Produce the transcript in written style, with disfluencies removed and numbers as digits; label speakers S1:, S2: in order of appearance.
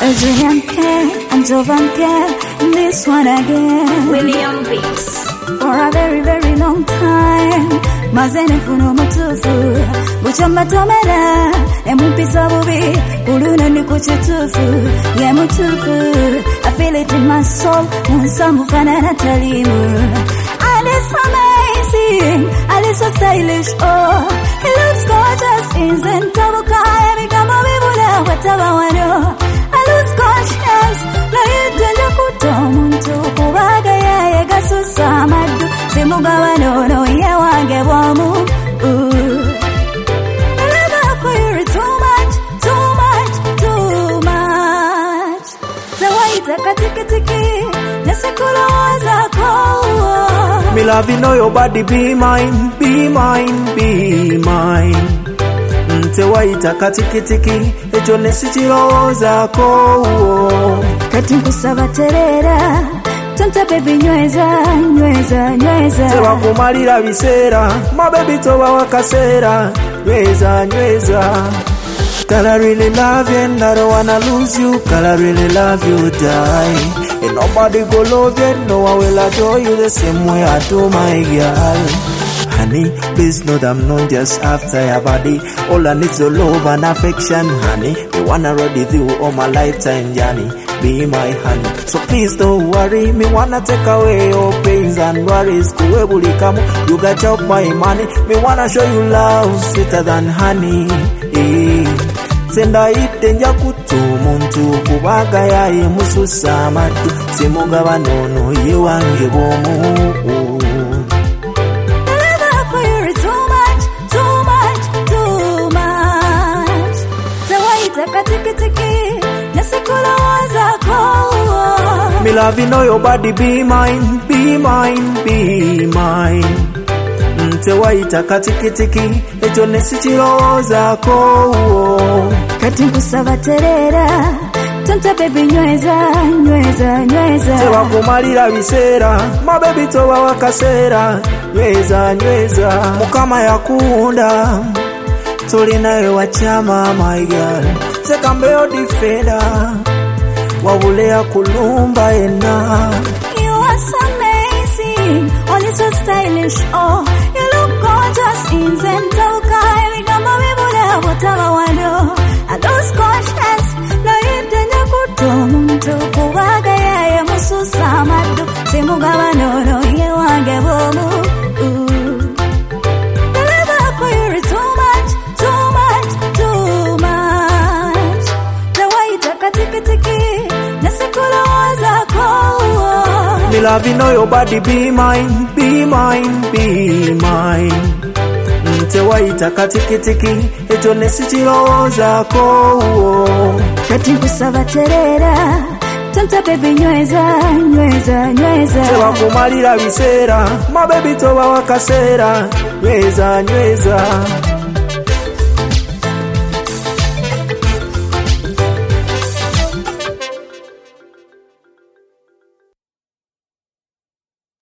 S1: Julian K and Jovan K, this one again.
S2: William Beats.
S1: For a very, very long time, mazene funo mutufu, buchamba tomera, emupisa bubi, uluna ni kuchitufu, ye mutufu. I feel it in my soul, unsamu fana na talimu. Alice amazing, Alice so stylish, oh, he looks gorgeous, isn't tabuka, every kama wibula, whatever wano. I lose conscience, la yitenda kutomuntu, kubaga ya gasusa madu, simuga wanono ye wange bomu. The love for you is too much, too much, too much. Tawaita katikitiki, nasekula wazako.
S3: Me love you know your body, be mine, be mine, be mine. Tewaita katikitiki, ejo nesichiroza ko.
S1: Kati nkusaba terera, tonta baby nyweza, nyweza, nyweza.
S3: Tewa kumalira bisera, my baby towa wakasera, nyweza, nyweza. Girl, I really love you and I don't wanna lose you. Girl, I really love you, die. And nobody go love you, no one will adore you the same way I do my girl. Honey, please know that I'm not just after your body. All I need is your love and affection, honey. Me wanna ride with you all my lifetime journey. Be my honey, so please don't worry. Me wanna take away your pains and worries. You got up my money. Me wanna show you love sweeter than honey. Senda itenja kutumuntu kubaga ya mususa matu. Simuga banono ye wange bomu. Me love you know your body, be mine, be mine, be mine. Tewaita katikitiki, ejo nesichiroza ko.
S1: Kati nkusaba terera, tonta baby nyweza, nyweza, nyweza.
S3: Tewa kumalira bisera, my baby towa wakasera, nyweza, nyweza. Mukama yakunda, tolina we wachama my girl. Sekambeyo defender, wabulea kulumba ena.
S1: You are so amazing, only so stylish, oh. You look gorgeous, isn't okay. We gamba wibulea whatever wano. I lose conscience, la yitenya kutomuntu, kubaga ya mususa madu, simuga wanono ye wange bomu. The love for you is too much, too much, too much. Tawaita katikitiki, nasekula wazako.
S3: Me love you know your body, be mine, be mine, be mine. Tewaita katikitiki, ejo nesichiroza ko.
S1: Kati nkusaba terera, tonta baby nyweza, nyweza, nyweza.
S3: Tewa kumalira bisera, my baby towa wakasera, nyweza, nyweza.